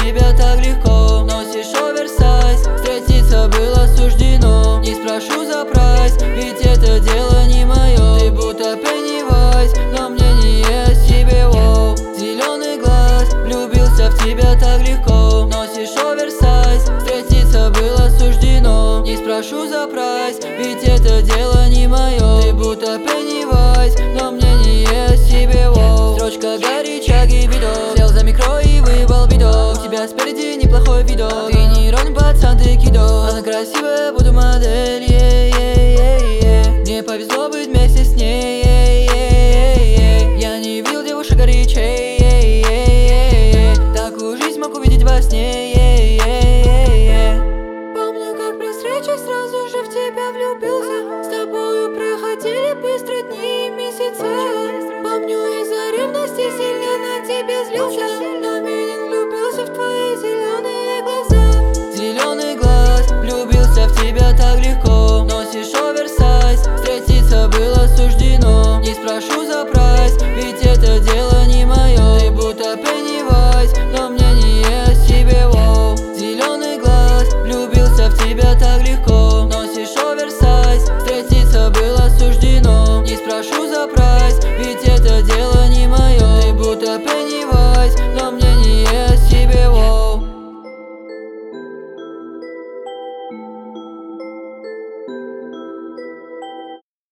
тебя так легко. Носишь оверсайз, встретиться было суждено. Не спрошу за прайс, ведь это дело не мое. Ты будто Пеннивайз, но мнение о себе, воу. Зеленый глаз, влюбился в тебя так легко. Носишь оверсайз, встретиться было суждено. Не спрошу за прайс, ведь это дело не мое. Ты будто Пеннивайз, но мнение о себе, воу. Строчка горяча, гибидо. Сел за микро и выебал видос. У тебя спереди неплохой видос. Ты не ровный пацан, ты кидо. Она красивая, буду модель, Мне повезло быть вместе с ней, Я не видел девушек горячей, Такую жизнь мог увидеть во сне, Помню, как при встрече сразу же в тебя влюбился. С тобою проходили быстро дни и месяцы. Помню, из-за ревности сильно на тебе злился, но меня влюбился в твои зеленые глаза. Зеленый глаз, влюбился в тебя так легко. Носишь оверсайз, встретиться было суждено. Не спрошу за прайс, ведь это дело не мое. Ты будто Пеннивайз, но мнение о себе, воу. Зеленый глаз, влюбился в тебя так легко. Носишь оверсайз, встретиться было суждено. Не спрошу за прайс, ведь это дело